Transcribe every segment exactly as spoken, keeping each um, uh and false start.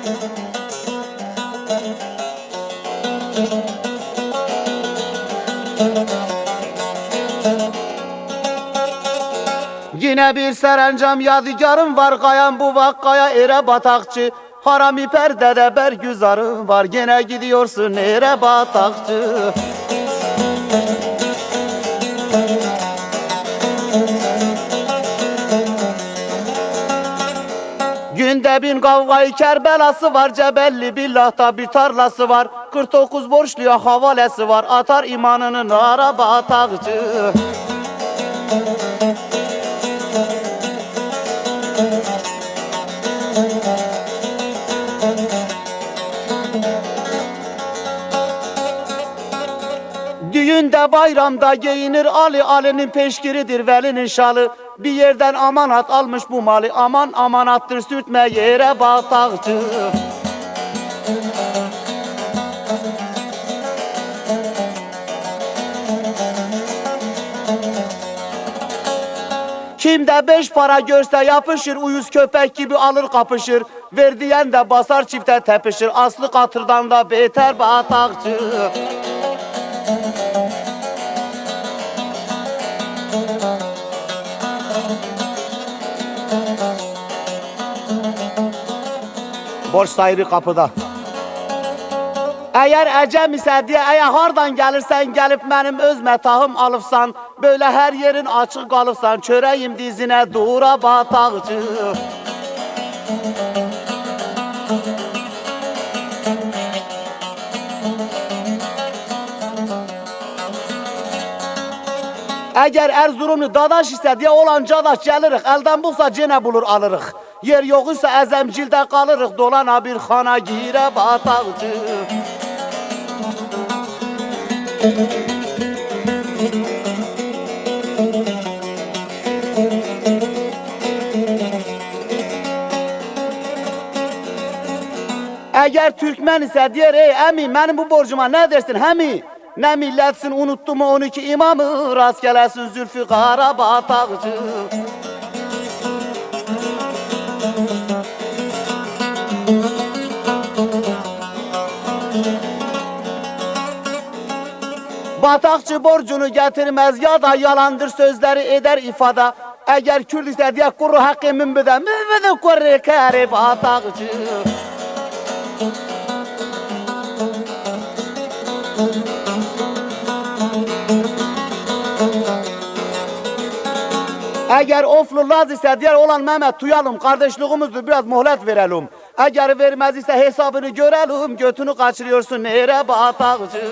Yine bir serencam yadigarım var, kayan bu vakkaya ere batakçı. Harami perdede bergüzarım var, gene gidiyorsun ere batakçı. Günde bin kavgayı Kerbelası var, Cebelli billahta bir tarlası var. kırk dokuz borçluya havalesi var, atar imanını nara batakçı. Düğünde bayramda giyinir Ali, Ali'nin peşkiridir Veli'nin şalı. Bir yerden amanat almış bu malı, aman amanattır sürtme yere batakçı. Kimde beş para görse yapışır, uyuz köpek gibi alır kapışır. Ver diyen de basar çifte tepişir, aslı katırdan da beter batakçı. Borç sahibi kapıda. Eğer ecem ise diye, eğer hardan gelirsen gelip benim öz metahım alıpsan, böyle her yerin açık kalıpsan, çöreğim dizine dura batakçı. Eğer Erzurumlu dadaş ise diye olan cadaş gelirik, elden bulsa cene bulur alırık. Yer yok ise ezemcilde kalırık, dolana bir xana gire batakçı. Eğer Türkmen ise diyer, ey emi benim bu borcuma ne dersin hemi? Ne milletsin unuttu mu on iki imamı, rast gelesin Zülfikara batakçı. Batakçı borcunu getirmez ya da yalandır sözleri eder ifade. Eğer Kürt ise diye kuru hakkı mümbüde mümbüde kuru kare batakçı. Eğer Oflu Laz ise diğer olan Mehmet duyalım, kardeşliğimizdir biraz muhlet verelim. Eğer vermez ise hesabını görelim, götünü kaçırıyorsun nere batakçı.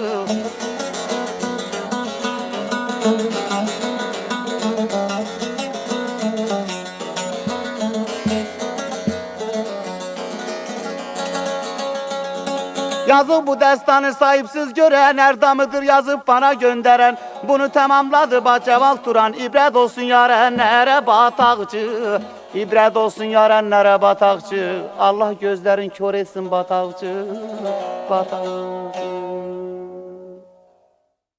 Yazıp bu destanı sahipsiz gören, erdamıdır yazıp bana gönderen. Bunu tamamladı Bahçeval Turan, ibret olsun yarenlere batakçı. İbret olsun yarenlere batakçı. Allah gözlerin kör etsin batakçı. Batakçı.